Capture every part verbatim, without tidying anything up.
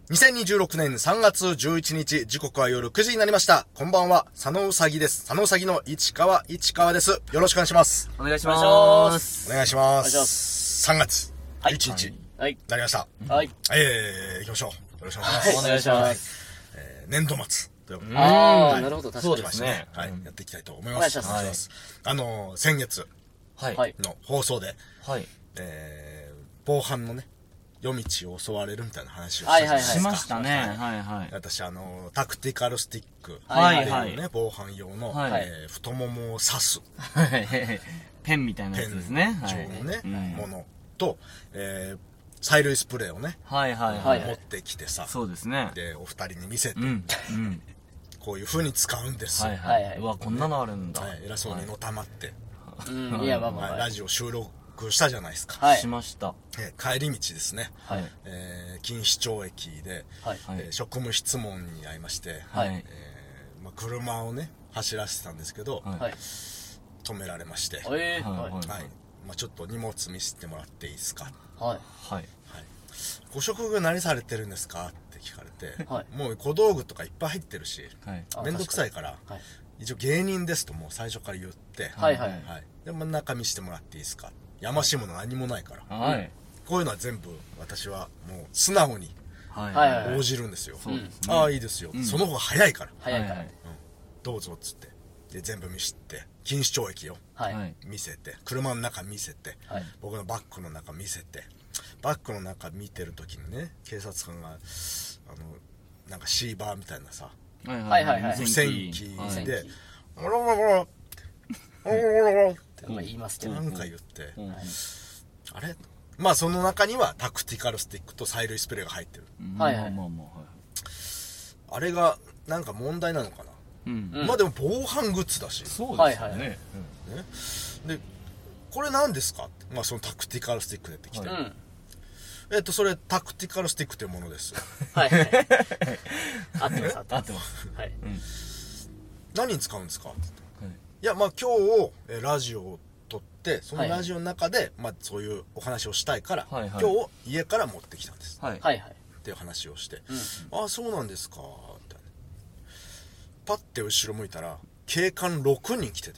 にせんにじゅうろくねんさんがつじゅういちにち、時刻は夜くじになりました。こんばんは、佐野うさぎです。佐野うさぎの市川市川です。よろしくお願いします。 お願いします。 お願いします。さんがつじゅういちにち、はい、なりました。 はい。 えー、行きましょう。よろしくお願いします。 お願いします。 えー、年度末ということで。 あー、なるほど、確かに。 そうですね。はい、やっていきたいと思います。 お願いします。 あの、先月の放送で、はい、えー、防犯のね、夜道を襲われるみたいな話をしたじゃないですか。 しましたね。はいはい。 私、あの、タクティカルスティック。 はいはい。 ね、防犯用の、えー、太ももを刺す。 ペンみたいなやつですね。 ペン状のね、ものと、えー、催涙スプレーをね、 はいはいはい。 持ってきてさ。 そうですね。 で、お二人に見せて、 うん。 こういう風に使うんです。 はいはい。うわ、こんなのあるんだ。 偉そうにのたまって。 うん、いや、まあまあ。 ラジオ収録したじゃないですか。 はい。しました。 帰り道ですね。 はい。 えー、錦糸町駅で、はい。職務質問に遭いまして、はい。えー、まあ、車をね、走らせてたんですけど、はい。止められまして、 はい。はい。 まあちょっと荷物見せてもらっていいですか。 はい。はい。 ご職業何されてるんですかって聞かれて、はい。もう小道具とかいっぱい入ってるし、はい。めんどくさいから、はい。一応芸人ですともう最初から言って、はいはい。はい。で、真ん中見せてもらっていいですか。やましいもの何もないから。はい。こういうのは全部私はもう素直に応じるんですよ。ああ、いいですよ。その方が早いから。 早いから。 どうぞっつって。で、全部見せて、錦糸町駅を見せて、車の中見せて、僕のバッグの中見せて、バッグの中見てる時にね、警察官が、あの、なんかシーバーみたいなさ、 はいはいはい。 無線機で、ゴロゴロゴロ、ゴロゴロゴロって言いますけど。 なんか言って、あれまあその中にはタクティカルスティックと催涙スプレーが入ってる。 はいはい。 あれがなんか問題なのかな。まあでも防犯グッズだし。 そうですよね。 で、これ何ですかって。まあそのタクティカルスティック出てきて。えっと、それタクティカルスティックというものです。 はいはい。合ってます、合ってます。はい。 何に使うんですかって。いや、まあ今日、ラジオを撮って、そのラジオの中で、まあそういうお話をしたいから、今日家から持ってきたんです。はいはい。っていう話をして、ああ、そうなんですか、みたいな。パッて後ろ向いたら、警官ろくにん来てて。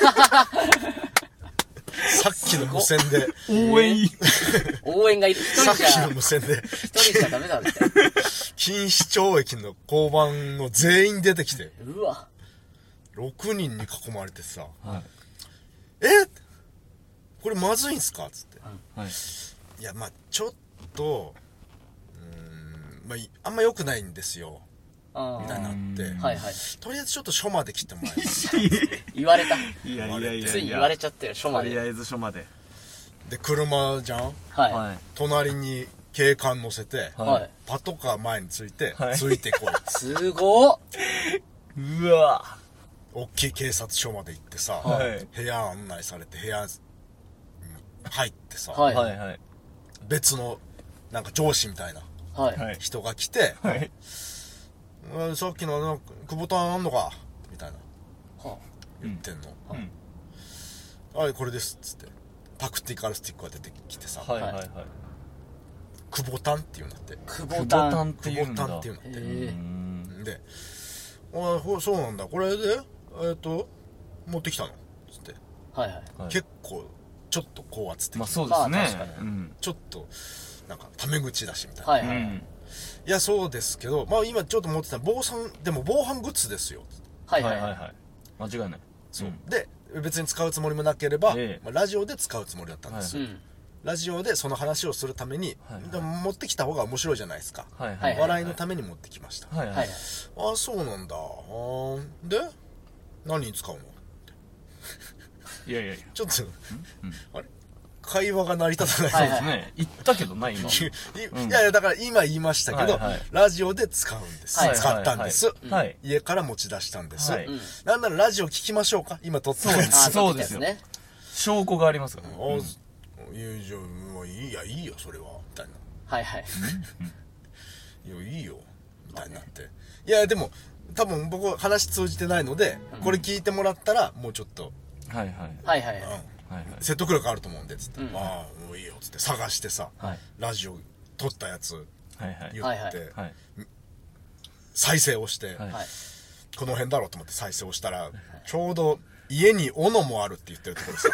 さっきの無線で。 応援応援がいる。 さっきの無線で。 一人じゃダメだって。 錦糸町駅の交番の全員出てきて。 うわ。 ろくにんに囲まれてさ。はい、えこれまずいんすかつって。はい、いや、まあちょっと、うーん、まあ、あんま良くないんですよ。みたいになって、はいはい、とりあえずちょっと署まで来てもらいます言われた。 いやいやいや、 ついに言われちゃったよ、署まで。 とりあえず署まで。 で、車じゃん、はい、隣に警官乗せて、はい、パトカー前について、はい、ついてこい。 すごっ。 うわ大きい警察署まで行ってさ、はい、部屋案内されて部屋に入ってさ、はいはいはい、別のなんか上司みたいな人が来て、はい、さっきのあの久保田あんのかみたいな、はあ、言ってんの、うん、はい、これですっつってタクティカルスティックが出てきてさ、はいはいはい、久保田っていうんだって。 久保田っていうんだって。で、あ、そうなんだ、これでえっと持ってきたのつって、はいはい、結構ちょっと高圧的な、 まあそうですね、 うん、ちょっとなんかタメ口だしみたいな、はいはいはい、いやそうですけど、まあ今ちょっと持ってた防犯でも防犯グッズですよ。 はいはいはいはい、間違いない。 そう、うん、で別に使うつもりもなければ、えーまあ、ラジオで使うつもりだったんですよ、はいはい、ラジオでその話をするために、はいはい、でも持ってきた方が面白いじゃないですか、はいはい、笑いのために持ってきました、はいはいはい、ああそうなんだ、あで何に使うのいやいやいやちょっとあれ会話が成り立たない。 そうですね。言ったけどな、今。 いやいや、だから今言いましたけど、はいはい、ラジオで使うんです。はい、使ったんです、はいはい。家から持ち出したんです。はい、なんならラジオ聞きましょうか今撮ってるやつ。 そうですよね。証拠がありますからね。 ああ、いや、じゃあ、いいや、いいよ、それは。みたいな。 はいはい。 いや、いいよ。みたいになって。いや、でも、多分僕は話通じてないので、これ聞いてもらったら、もうちょっと。 はいはい。 はいはい。 はいはい、説得力あると思うんでつって、うん、ああもういいよつって探してさ、はい、ラジオ撮ったやつ言って、再生をして、はい、この辺だろうと思って再生をしたら、はい、ちょうど家に斧もあるって言ってるところですよ。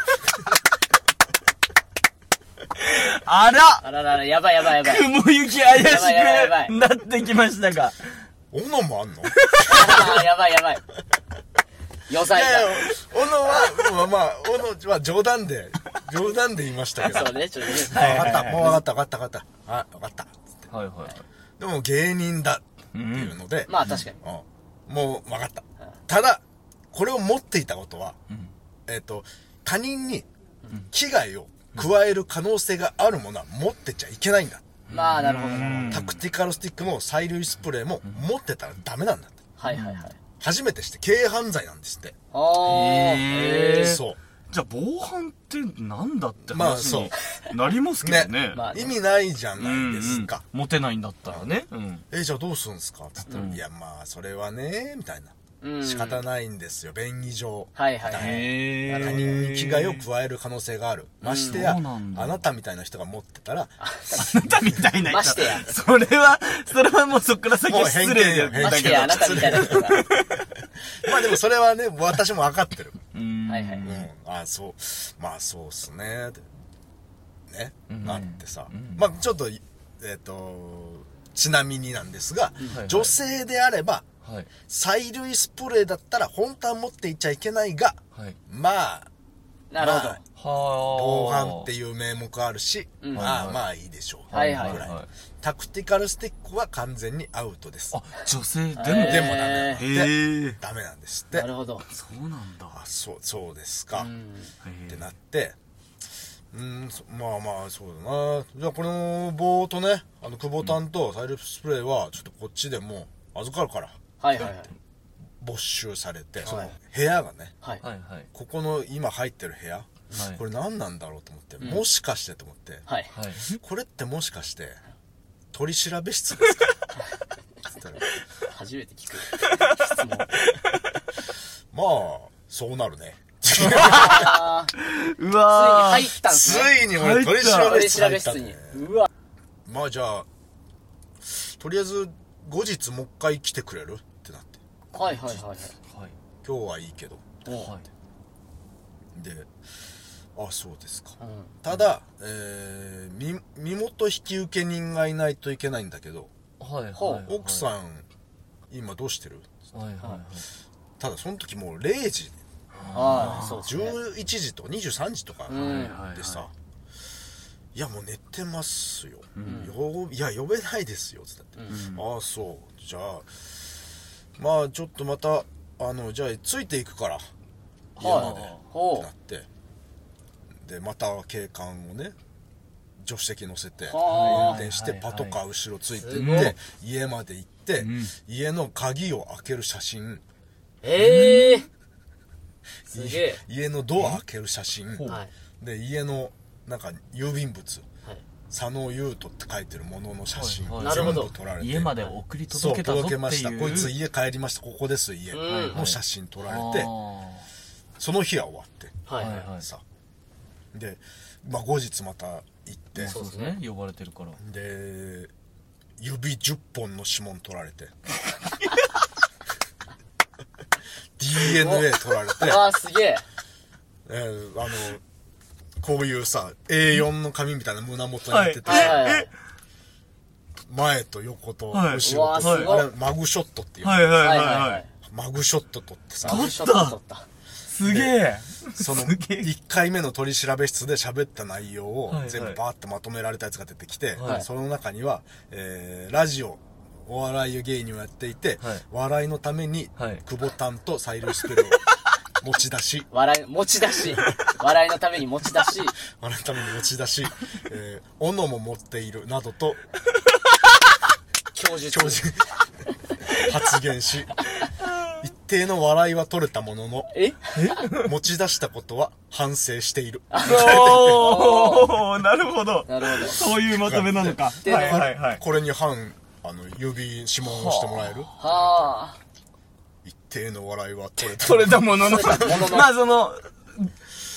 あらあららら、やばいやばいやばい。 雲行き怪しくなってきましたが。 斧もあんの？ やばいやばい。予算が。いやいや、 斧は、まあまあ、斧は冗談で、冗談で言いましたけど。 そうね、ちょっとね。 はい、わかった、もうわかった、わかった、わかった。あ、わかった。 はいはい。 でも芸人だっていうので。 まあ確かに。 もうわかった。ただ、これを持っていたことは、えっと、他人に危害を加える可能性があるものは持ってちゃいけないんだ。 まあなるほど。 タクティカルスティックも催涙スプレーも持ってたらダメなんだって。 はいはいはい。 初めてして軽犯罪なんですって。 ああ。へえ。そう。 じゃあ防犯ってなんだって話になりますけどね。 まあ、ね、意味ないじゃないですか。 うんうん、モテないんだったらね。うん、 え、じゃあどうするんですかって言ったら、うん、いやまあそれはね、みたいな。仕方ないんですよ、便宜上。 はいはいはい。 他人に危害を加える可能性がある。ましてや、あなたみたいな人が持ってたら、 あなたみたいな人。 ましてや。 それは、それはもうそっから先失礼だよ。 ましてや、あなたみたいな人が。 まあでもそれはね、私も分かってる。 はいはい。 うん。あ、そう。まあそうっすね。ね。なってさ。まあちょっと、えっと、ちなみになんですが、女性であれば、はい、催涙スプレーだったら本当は持っていっちゃいけないが、はい、まあ、 なるほど。まあ、 防犯っていう名目あるし、うん、まあまあいいでしょう。はいはいはい。タクティカルスティックは完全にアウトです。 あ、女性でも、 でもダメなんで、ダメなんですって。 なるほど。 そうなんだ。 あ、そう、そうですか。ってなって、うん、まあまあそうだな。じゃあこの棒とね、あの久保タンと催涙スプレーはちょっとこっちでも預かるから。 はいはいはい。 没収されて、その部屋がね、 はいはいはい、ここの今入ってる部屋、はい、これ何なんだろうと思って、うん、もしかしてと思って、はい、これってもしかして取り調べ室ですか初めて聞く質問。 まあそうなるね。 うわー、ついに入ったんすね。 ついに俺取り調べ室入ったね。 うわ。 まあじゃあとりあえず後日もう一回来てくれるってなって。 はいはいはいはい。 今日はいいけど。はい。で、あ、そうですか。うん、ただ、えー、身、身元引き受け人がいないといけないんだけど、はいはいはい、奥さん、今どうしてる？はいはいはい。ただその時もうれいじ、 ああ、そうですね。 じゅういちじとかにじゅうさんじとかでさ、いやもう寝てますよ、うん、よいや呼べないですよつって、うん、ああそうじゃあまあちょっとまたあのじゃあついていくから家までってなってでまた警官をね助手席乗せて運転してパトカー後ろついていって家まで行って、うん、家の鍵を開ける写真ええー、すげえ家のドア開ける写真、で家のなんか郵便物、はい、佐野優斗って書いてるものの写真、はいはい、全部撮られて家まで送り届けたぞっていう、 そう届けましたこいつ家帰りましたここです家の写真撮られて、その日は終わって、はいはいはい、さで、まあ、後日また行ってそうですね呼ばれてるからで指じゅっぽんの指紋取られてディーエヌエー 取られてあーすげええー、あのこういうさ エーよん の紙みたいな胸元になってて、はいはいはい、前と横と後ろと、はい、あれマグショットっていう、 はいはいはいはい、 マグショット撮ってさマグショット撮ったすげえそのいっかいめの取り調べ室で喋った内容を全部バーッとまとめられたやつが出てきて、はいはい、その中には、えー、ラジオお笑いを芸人をやっていて、はい、笑いのために久保タンと催涙スプレーを持ち出し笑い持ち出し笑いのために持ち出し笑いのために持ち出し、えー、斧も持っているなどと供述発言し一定の笑いは取れたもののえ持ち出したことは反省しているおーなるほどなるほどそういうまとめなのかはいはいはいこれに反あの指指紋をしてもらえるはあ一定の笑いは取れた取れたもののまあその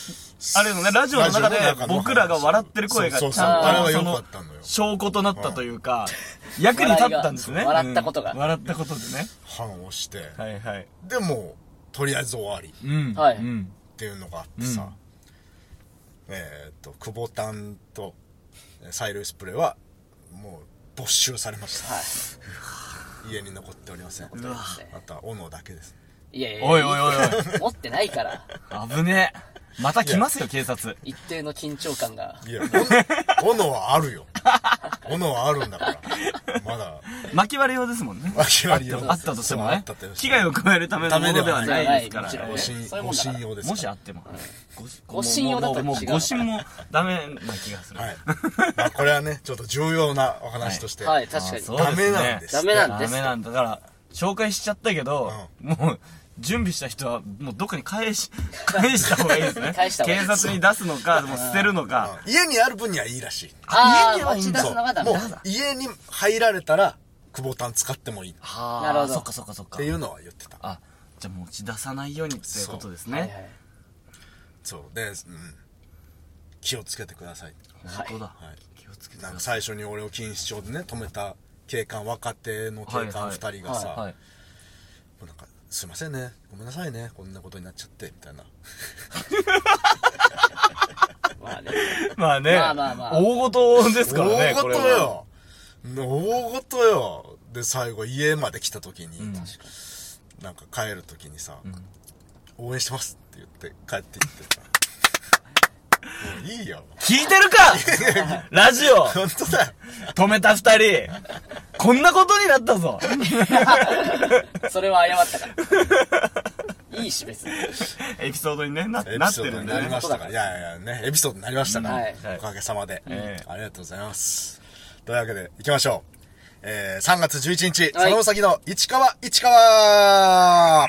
あれのね、ラジオの中で僕らが笑ってる声がちゃんとあれは良かったのよ。 証拠となったというか、役に立ったんですね。 笑ったことが。 笑ったことでね。 判をして。 はいはい。 でも、とりあえず終わり。 うん。はい。 っていうのがあってさ、えっと、久保丹とサイルスプレーは、もう、没収されました。はい。家に残っておりません。 うわ。 あとは、斧だけです。 いやいやおいおいおいおい。 持ってないから。 危ねえ。また来ますよ、警察。 一定の緊張感が。 いや、斧はあるよ。斧はあるんだから。まだ。 巻き割り用ですもんね。 巻き割り用。 あったとしてもね。危害を加えるためのものではないですから。 ご信用です。 もしあっても。 ご信用だったらもうご信もダメな気がする。 はい。まあこれはね、ちょっと重要なお話として。 はい、確かに。 ダメなんです。 ダメなんです。 ダメなんだから、紹介しちゃったけど、もう、準備した人は、もうどっかに返し、返した方がいいですね。 返した方がいい。 警察に出すのか、もう捨てるのか。 家にある分にはいいらしい。 家には持ち出すのがダメ。 もう、家に入られたら、久保丹使ってもいい。 なるほど。 そっかそっかそっか。 っていうのは言ってた。 あ、じゃあ持ち出さないようにっていうことですね。 そうで、うん。気をつけてください。 本当だ。 はい。気をつけて。なんか最初に俺を錦糸町でね、止めた警官、若手の警官二人がさ、もうなんか、すいませんね、ごめんなさいね、こんなことになっちゃって、みたいな。 まあね。 まあね。まあまあまあ。大事ですからね。 大事よ。大事よ。で、最後家まで来た時に、うん、なんか帰る時にさ、うん、応援してますって言って帰ってきてさ。もういいよ。 聞いてるかラジオ本当だよ。 止めた二人。こんなことになったぞ。 それは謝ったから。いいし別に。 エピソードにね、なってるんでね。エピソードになりましたから。いやいやね、エピソードになりましたから。はい、おかげさまで、えー。ありがとうございます。というわけで、行きましょう。えー、さんがつじゅういちにち、はい、その先の市川、市川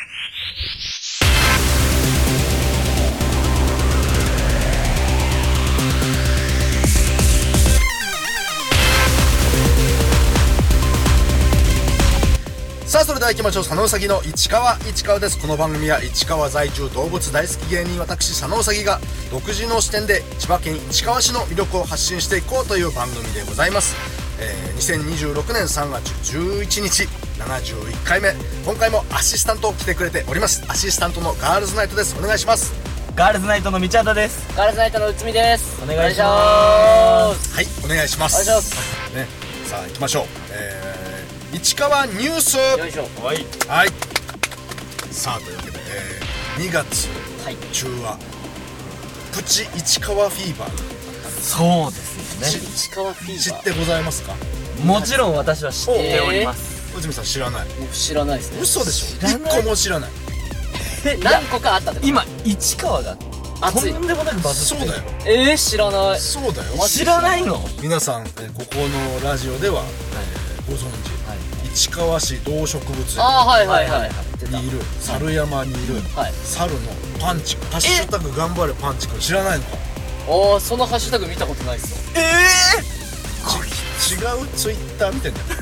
さあそれでは行きましょう。佐野うさぎの市川市川です。この番組は市川在住動物大好き芸人私佐野うさぎが独自の視点で千葉県市川市の魅力を発信していこうという番組でございます。えー、にせんにじゅうろくねんさんがつじゅういちにちななじゅういっかいめ、今回もアシスタント来てくれております。アシスタントのガールズナイトです。お願いします。 ガールズナイトの道枝です。 ガールズナイトの内海です。 お願いします。 はい、お願いします。 お願いします、 ね、さあ行きましょう。えー、市川ニュース。 よいしょ。 はい、 はい。さあというわけで、えー、にがつ中は、はい、プチ市川フィーバー。 そうですよね。市川フィーバー知ってございますか？ もちろん私は知っております。 内海さん知らない？ 知らないですね。 嘘でしょ。一個も知らない。 何個かあったってこと？ 今市川がとんでもなくバズってる。 そうだよ。 えー、知らない。 そうだよ。 知らないの？ 皆さん、えー、ここのラジオでは、はい、えー、ご存知、はい、市川市動植物園にいる猿山にいる、はい、猿のパンチ君、ハッシュタグ頑張れパンチ君知らないのか？ ああ、そのハッシュタグ見たことないっすよ。 ええー、違うツイッター見てんだよ。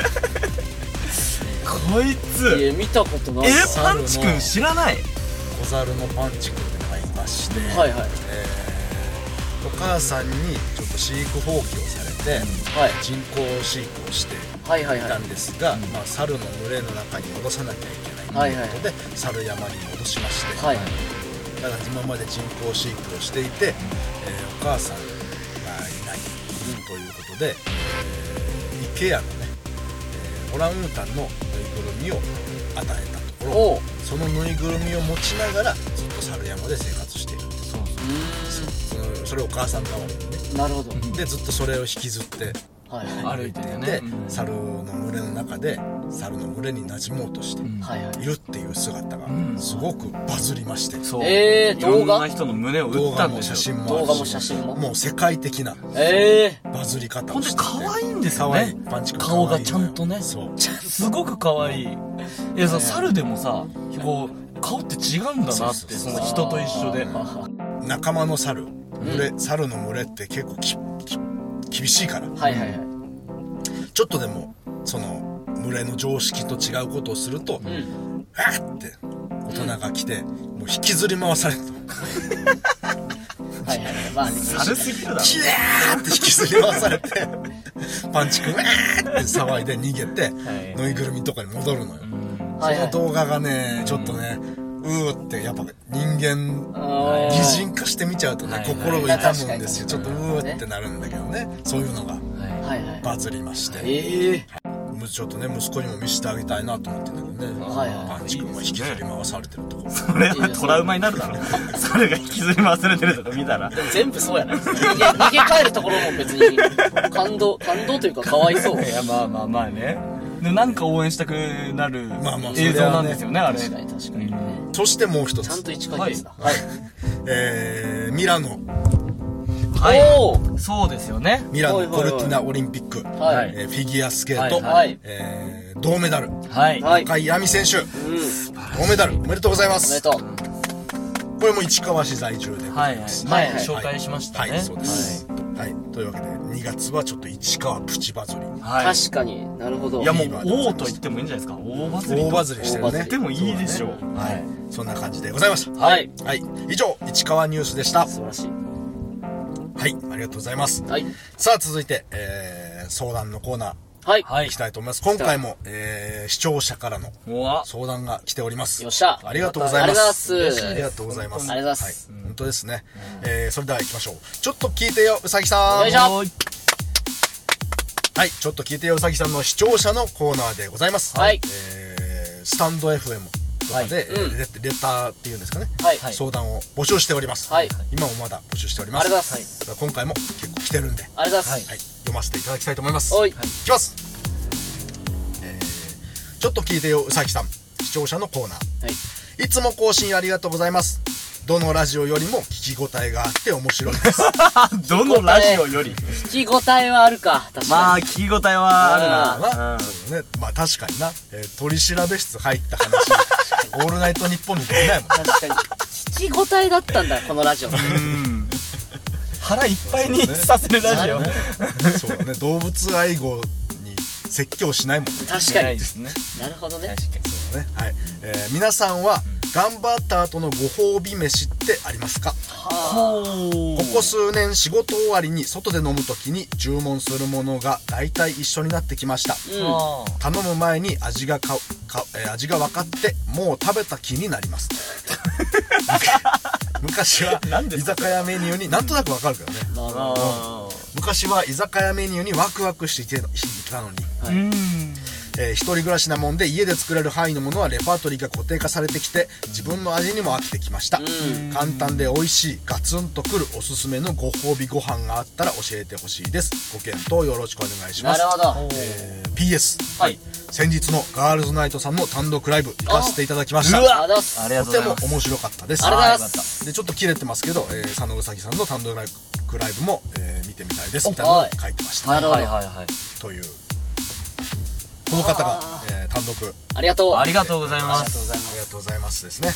こいついや見たことない。 えー、パンチ君知らない？ 小猿のパンチ君がいまして、 はいはい、 えー、お母さんにちょっと飼育放棄をされて、はい、人工飼育をしていたんですが、はいはいはい、まあ、猿の群れの中に戻さなきゃいけないということで、はいはい、猿山に戻しまして、はい、だから今まで人工飼育をしていて、うん、えー、お母さんがいない、うん、ということで、えー、イケアのね、えー、オランウータンのぬいぐるみを与えたところ、そのぬいぐるみを持ちながらずっと猿山で生活している。そうそうそう、そのそれをお母さん代わりにね。 なるほど。 でずっとそれを引きずって、 はい、 歩いてて、ね、猿の群れの中で猿の群れに馴染もうとしているっていう姿がすごくバズりまして、うん、 そう、 えー、動画？ いろんな人の胸を打ったんですよ。 動画も写真もあるし、もう世界的なバズり方をしてて、 ほんで可愛いんですよね。 パンチ君顔がちゃんとね、 そうすごく可愛い。いやさ、猿でもさ、こう顔って違うんだなって、その人と一緒で。 仲間の猿、群れ、うん、猿の群れって結構きき厳しいから、 はいはいはい、 ちょっとでもその群れの常識と違うことをすると、うん、あーって大人が来て、うん、もう引きずり回されるとはいはいまあね猿すぎるだろ。 キャーって引きずり回されてパンチ君うわーって騒いで逃げて、はい、ぬいぐるみとかに戻るのよ、その動画がねちょっとねうーってやっぱ人間擬人化して見ちゃうとね、はい、心が痛むんですよ、ちょっとうーってなるんだけどね、そういうのがバズりまして、はいはい、ちょっとね息子にも見せてあげたいなと思ってんだけどね、はいはい、パンチ君が引きずり回されてるとこ、 それトラウマになるだろそれが引きずり回されてるとこ見たら全部そうやないですか逃げ、逃げ帰るところも別に感動感動というかかわいそう。 いやまあまあまあね、でなんか応援したくなる映像なんですよね、あれ。 確かに確かにね。 そしてもう一つちゃんと一回ですだ。はい、 えー、ミラノ、 はい、そうですよね。 ミラノコルティナオリンピック、はい、えー、フィギュアスケート、はい、えー、銅メダル、はい、中井亜美選手、うん、銅メダルおめでとうございます。 おめでとう。 これも市川市在住でございます。 はいはい、紹介しましたね。 はい、そうです。はい、というわけでにがつはちょっと市川プチバズり。 はい、確かになるほど。 いやもう王と言ってもいいんじゃないですか。大バズり。 大バズりしてるね。 言ってもいいでしょう。 はい、そんな感じでございました。 はい、 はい、以上市川ニュースでした。 素晴らしい。 はい、ありがとうございます。 はい。 さあ続いて、えー、相談のコーナー。 はい。 行きたいと思います。今回も、えー、視聴者からの相談が来ております。 よっしゃ。 ありがとうございます。 ありがとうございます。 ありがとうございます。 はい、本当ですね。えー、それでは行きましょう。ちょっと聞いてよ、うさぎさん。 よいしょ。 はい、ちょっと聞いてよ、うさぎさんの視聴者のコーナーでございます。 はい。 えー、スタンド エフエム とかで、はい、えーうん、レ, レターっていうんですかね。 はい。 相談を募集しております。はい。今もまだ募集しております。 ありがとうございます。 はい、今回も結構来てるんで。 ありがとうございます。 はい。読ませていただきたいと思います。 はい。 いきます。ちょっと聞いてようさぎさん、視聴者のコーナー、はい、いつも更新ありがとうございます。どのラジオよりも聞き応えがあって面白いですどのラジオより聞き応えはあるか。確かにまあ聞き応えはあるな、 うん、そうね、まあ確かにな、えー、取り調べ室入った話オールナイトニッポンにできないもん。 確かに聞き応えだったんだこのラジオ。うん腹いっぱいにさせるラジオ。 そうね、動物愛護説教しないもんね。 確かにですね。なるほどね。 確かにそうね。はい、えー、皆さんは頑張った後のご褒美飯ってありますか？はここ数年仕事終わりに外で飲むときに注文するものが大体一緒になってきました。うん、頼む前に味がかか、えー、味が分かってもう食べた気になります。昔は居酒屋メニューになんとなく分かるけどね。昔は居酒屋メニューにワクワクしていたのに、はい、えー、一人暮らしなもんで家で作れる範囲のものはレパートリーが固定化されてきて自分の味にも飽きてきました。簡単で美味しいガツンとくるおすすめのご褒美ご飯があったら教えてほしいです。ご検討よろしくお願いします。 なるほど。 えー、ピーエス、 はい、 先日のガールズナイトさんの単独ライブ行かせていただきました。 うわ、 とても面白かったです。 ありがとうございます。 でちょっと切れてますけど、えー、佐野うさぎさんの単独ライブライブも、えー、見てみたいですみたいなのを書いてました。 なるほど。はいはいはい。 というこの方が、えー、単独ありがとうありがとうございます。 ありがとうございますですね。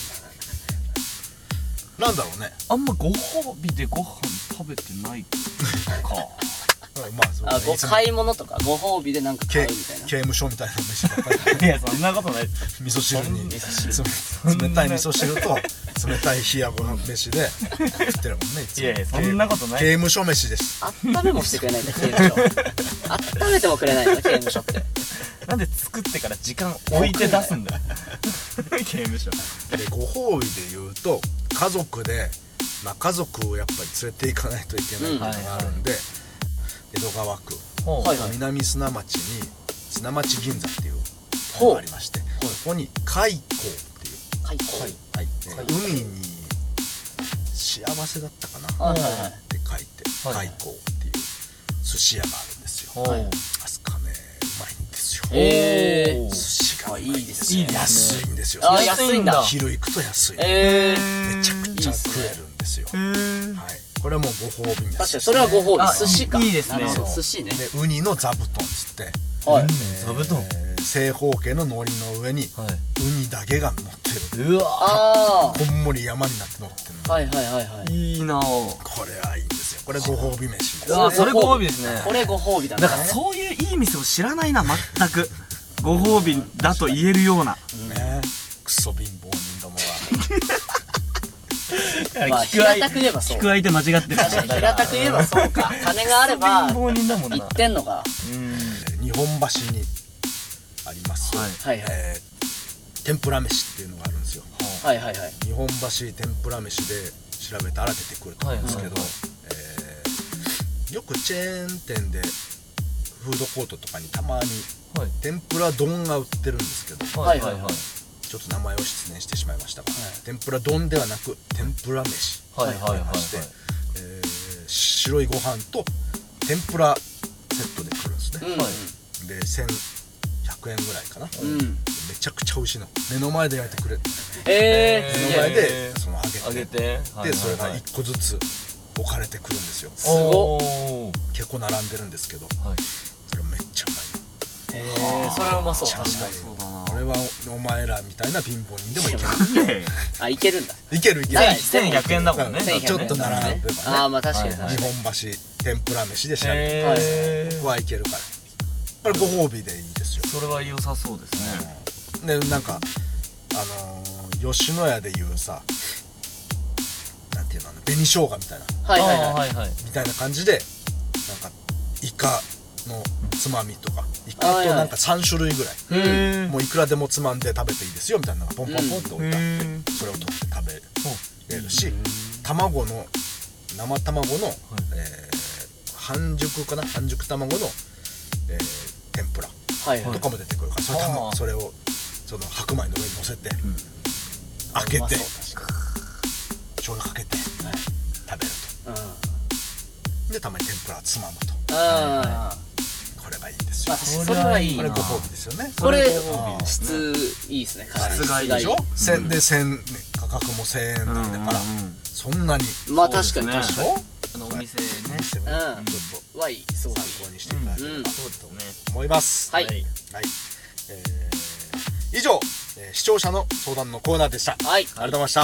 なんだろうね。 あんまご褒美でご飯食べてないか。 まあそう、ね、あご買い物とかご褒美でなんか買うみたいな。 刑務所みたいな飯ばっかり。 いやそんなことない。 味噌汁に冷たい味噌汁と冷たい冷やご飯で食ってるもんね。いつも。 いやいやそんなことない。 刑務所飯です。 温めもしてくれないんだ刑務所。温めてもくれないんだ刑務所って。 なんで作ってから時間置いて出すんだよ。刑務所。 でご褒美で言うと家族で、まあ、家族をやっぱり連れて行かないといけないことがあるんで、うん、江戸川区、はいはい、南砂町に砂町銀座っていうのがありまして、ここに海港っていう海港、 はいはい、海に幸せだったかな、はいはいはい、って書いて、はい、海港っていう寿司屋があるんですよ。はい、あそこねうまいんですよ。 えー、 寿司がうまいんですよ。 いいですね。安いんですよ。 あ、安いんだ。 昼行くと安い。 えー、 めちゃくちゃ食えるんですよ。えー、はい。これはもうご褒美です。 確かにそれはご褒美。寿司か。 いいですね。 寿司ね。 でウニの座布団つって、 はい。 座布団。 正方形の海苔の上にウニだけが乗ってる。 うわあ。こんもり山になって乗ってる。 はいはいはいはい。 いいな。 これはいいんですよ。これご褒美飯です。 あ、それご褒美ですね。 これご褒美だね。 だからそういういい店を知らないな全く。ご褒美だと言えるような。 ね。クソ貧乏人どもは。 まあ平たく言えばそう。 聞く相手間違ってる。 確かに平たく言えばそうか。金があれば貧乏人だもんな。 言ってんのか。 日本橋にありますはいはい、 えー、天ぷら飯っていうのがあるんですよ。 はいはいはい。 日本橋天ぷら飯で調べたら出てくると思うんですけど、えー、よくチェーン店でフードコートとかにたまに天ぷら丼が売ってるんですけど、はいはいはい、ちょっと名前を失念してしまいましたが、はい、天ぷら丼ではなく天ぷら飯と言いまして、えー、白いご飯と天ぷらセットで来るんですね、うん、でせんひゃくえんぐらいかな、うん、めちゃくちゃ美味しいの、目の前で焼いてくれる、えー、目の前でその揚げて、揚げて、はいはいはい、でそれがいっこずつ置かれてくるんですよ。 すごっ。 結構並んでるんですけど、はい、それめっちゃうまい。 えー、それはうまそう。 確かにそうだな。これはお前らみたいな貧乏人でもいける。 あ、いけるんだ。 いけるいける。 せんひゃくえんだもんね。 ちょっと並べばね。 ああ、まあ確かに。 日本橋天ぷら飯で調べてここはいけるから。これご褒美でいいですよ。 それは良さそうですね。でなんかあの吉野家でいうさ、なんていうの、紅生姜みたいな、 はいはいはい、 みたいな感じで、なんかイカのつまみとか、イカとなんかさん種類ぐらい、もういくらでもつまんで食べていいですよみたいなのがポンポンポンと置いてあって、それを取って食べれるし、卵の生卵の、えー、半熟かな、半熟卵の、えー、天ぷらとかも出てくるから、それ, それをその白米の上に乗せて、うん、開けて醤油かけて、はい、食べると、うん、でたまに天ぷらつまむと、はい、これがいいですよ。 それはいい。 これご褒美ですよね。 これ質いいですね。 質がいいでしょ。せんでせん価格もせんえん台だから、そんなに。 まあ確かに確かに。 あのお店ね、 うん、ちょっとはいい、すごい参考にしていただければと思います。はい、はい、えー、以上、えー、視聴者の相談のコーナーでした。はい、ありがとうございました。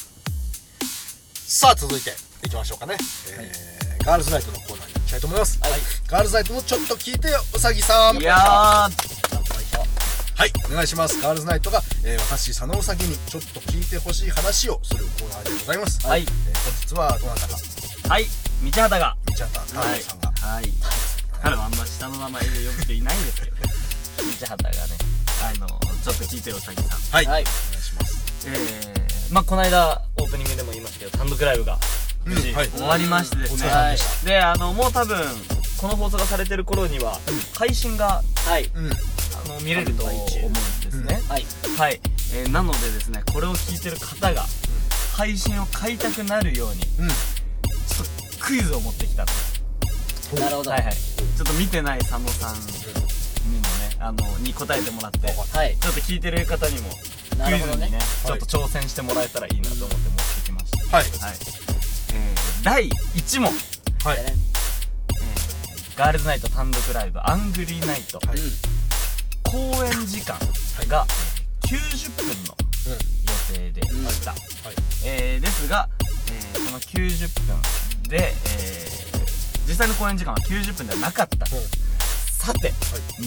さあ続いていきましょうかね。えー、ガールズナイトのコーナーに行きたいと思います。はい、ガールズナイトのちょっと聞いてようさぎさん。 いやー。 はい、お願いします。ガールズナイトが、えー、私佐野うさぎにちょっと聞いてほしい話をするコーナーでございます。はい、えー、本日はどなたか。 はい、道畑が道畑太郎さんが、 はい、彼はあんま下の名前で呼ぶ人いないんですけど、道畑がね、あのちょっと聞いてようさぎさん。 はい、はい、お願いします。 えー、まあこの間オープニングでも言いましたけど、単独ライブが無事、うん、はい、終わりましてですね。はい、で、あのもう多分この放送がされてる頃には、うん、配信が、はい、うん、あの見れると思うんですね。うん、はい、はい、えー、なのでですね、これを聞いてる方が、うん、配信を買いたくなるように、うん、クイズを持ってきたと。 なるほど。 はいはい。ちょっと見てない佐野さんにもね、あのに答えてもらって、はい、ちょっと聞いてる方にもクイズにね、ね、ちょっと挑戦してもらえたらいいなと思って持ってきました。はい。はい。えー、だいいち問。はい。えー、ガールズナイト単独ライブアングリーナイト。はい。公演時間がきゅうじゅっぷんの予定でした。はい。えー、ですが、えー、このきゅうじゅっぷんで、えー、実際の公演時間はきゅうじゅっぷんではなかった、うん、さて、はい、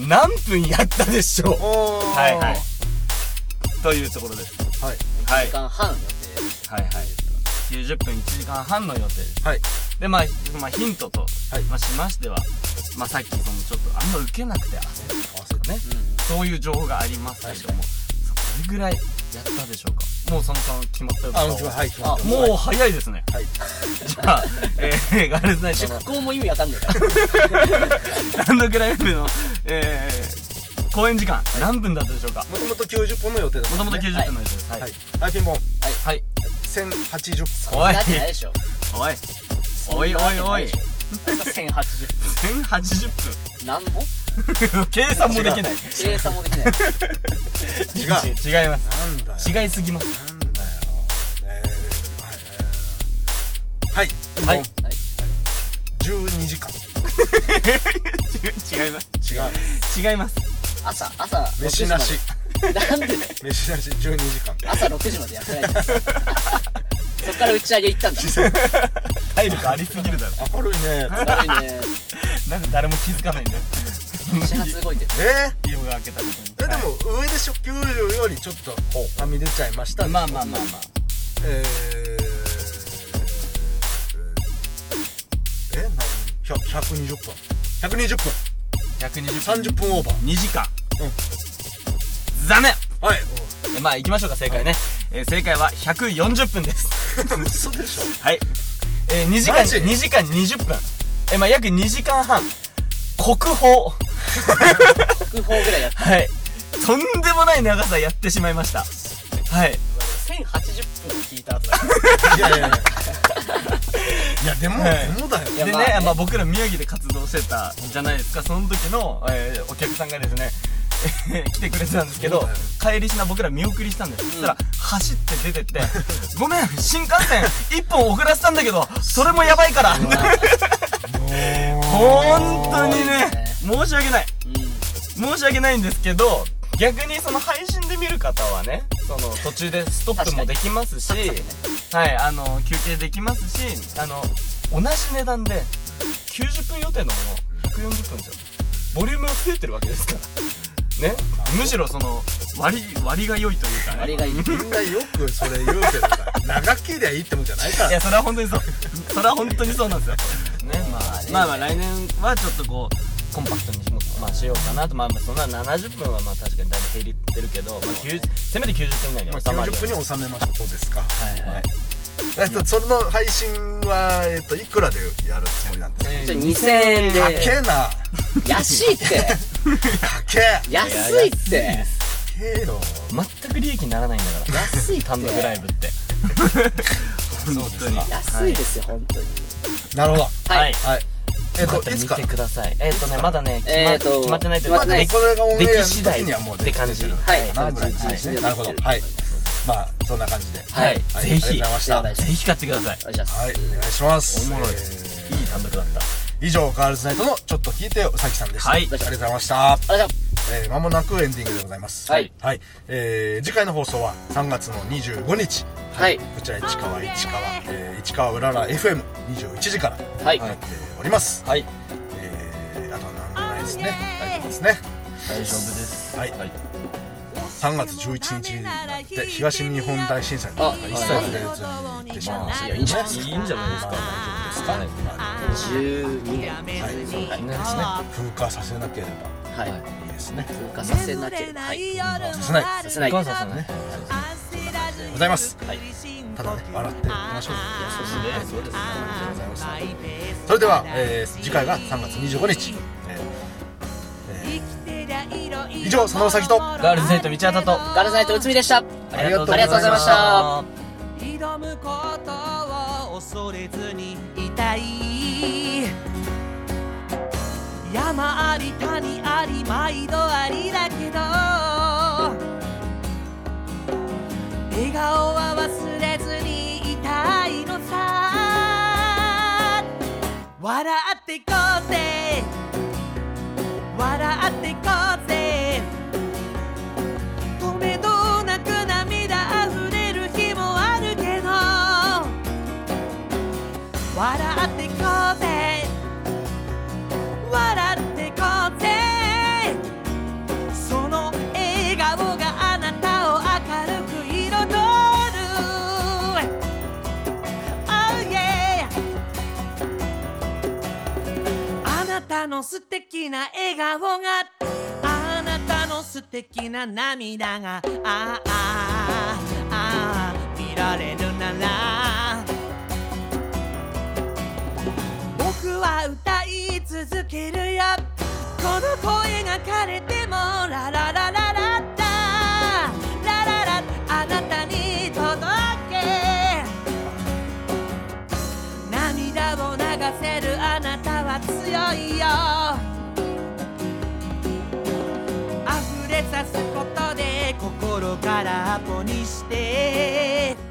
何分やったでしょう。はいはいというところです。 はい、いちじかんはん予定です。 はいはい、きゅうじゅっぷんいちじかんはんの予定です。はい、でまあ、まあ、ヒントと、はい、まあ、しましては、まあ、さっきそのちょっとあんま受けなくて焦ったね、うん、そういう情報がありますけども、はい、それぐらいやったでしょうか。もうそのその決まったよ。 あ、はい、 あ、もう早いですね。はい。じゃあ、えー、ガールズナイトの出航も意味わかんないから。 単独ライブの、えー、公演時間何分だったでしょうか。 もともときゅうじゅっぽんの予定です。 もともときゅうじゅっぷんの予定です。はい。 はい、ピンポン。はい。 はい。 せんはちじゅっぷん。おい。おい。 おいおいおい。 せんはちじゅっぷん。 せんはちじゅっぷん。 なんぼ？ 計算もできない。 計算もできない。 違う。違います。なんだよ。違いすぎます。 なんだよ。えー、はい。はい。はい。じゅうにじかん。 違います。違う。違います。 朝、朝、 飯なし。 なんでだよ。 飯なしじゅうにじかん。 朝ろくじまでやってないんだよ。そっから打ち上げ行ったんだ。 体力ありすぎるだろ。 明るいね。 明るいね。 なんで誰も気づかないんだよ。 始発動いてる。 えー、夜が明けたことに。 え、でも上でしょ、きゅうじゅうよりちょっとはみ出ちゃいました。 まあまあまあまあ。 えー、 ひゃくにじゅっぷんひゃくにじゅっぷんひゃくにじゅっぷんさんじゅっぷんオーバーにじかん。うん残念。 はい。 えまあ行きましょうか正解ね、はいえー、正解はひゃくよんじゅっぷんです嘘でしょ。 はい、えー、にじかんにじかんにじゅっぷんえー、まあ約にじかんはん国宝国宝ぐらいやった。 はいとんでもない長さやってしまいました。はいせんはちじゅっぷん聞いた後だいやいやいやいやでも、はい、でもだよ。 でね、まあねまあ、僕ら宮城で活動してたじゃないですか。その時の、えー、お客さんがですね来てくれてたんですけど、帰りしな僕ら見送りしたんです。そしたら走って出てって「ごめん新幹線いっぽん遅らせたんだけどそれもやばいから」本当にね申し訳ない、申し訳ないんですけど、逆にその配信で見る方はね、その途中でストップもできますし、はいあの休憩できますし、あの同じ値段できゅうじゅっぷん予定のものひゃくよんじゅっぷんですよ。ボリュームが増えてるわけですからね、むしろその割り割りが良いというかね、 割がいい。 みんなよくそれ言うけどさ、長けりゃいいってもんじゃないから。 いやそれは本当にそうそれは本当にそうなんですよね。まあまあまあ来年はちょっとこうコンパクトにも、まあ、しようかなと。まあそんなななじゅっぷんはまあ確かにだいぶ減ってるけど、まあ、せめてきゅうじゅっぷん以内に収まる、 まあ、きゅうじゅっぷんに収めましょう。そうですか。 はいはい、 その配信は、えっと、いくらでやるつもりなんですか？ じゃあにせんえんで。 高えな。 安いって高え安いって高えよ。 全く利益にならないんだから安いって単独ライブって本当に安いですよ、はい、本当に。 なるほど。 はいはいえっと、いつか見てください。えっとね、まだね、決まってないというか、 出来次第って感じ。 はい。なるほど。はい。まあ、そんな感じで。 はい。ぜひ、ぜひひ買ってください。 はい。お願いします。 おもろい。いい単独だった。 以上、ガールズナイトのちょっと聞いてよ、さきさんでした。 はい。 ありがとうございました。えー、間もなくエンディングでございます。 はい。 はい。えー、次回の放送はさんがつのにじゅうごにち。 はい。 こちら市川市川、えー、市川うらら エフエムにじゅういちじからはいやっております。 はい。 えー、あとは何もないですね。大丈夫ですね。 大丈夫です。 はい。さんがつじゅういちにちになって東日本大震災の一切触れずに行ってしまいました。 いいんじゃないですか。いいんじゃないですか。 大丈夫ですか。 じゅうにねん。 はい。そうですね。風化させなければ。 はい。 いいですね。 風化させなければ。はい。 させない。 させない。 させないね。 ございます。 はい。 ただね、笑っていきましょう。 そうですね。そうですね。 ありがとうございました。それでは、えー、次回がさんがつにじゅうごにち。以上、佐野咲とガールズナイト道端とガールズナイト内海でした。 ありがとうございました。 挑むことを恐れずにいたい。山あり谷あり毎度ありだけど笑顔は忘れずにいたいのさ。笑っていこうぜ笑っていこうぜ。とめどなく涙あふれる日もあるけど笑っていこうぜ笑っていこうぜ。その笑顔があなたを明るく彩る。 Oh yeah。 あなたの素敵な笑顔があなたの素敵な涙がああああ見られるなら僕は歌い続けるよ。この声が枯れてもラララララララララあなたに届け。涙を流せるあなたは強いよ。溢れさすことで心からアポにして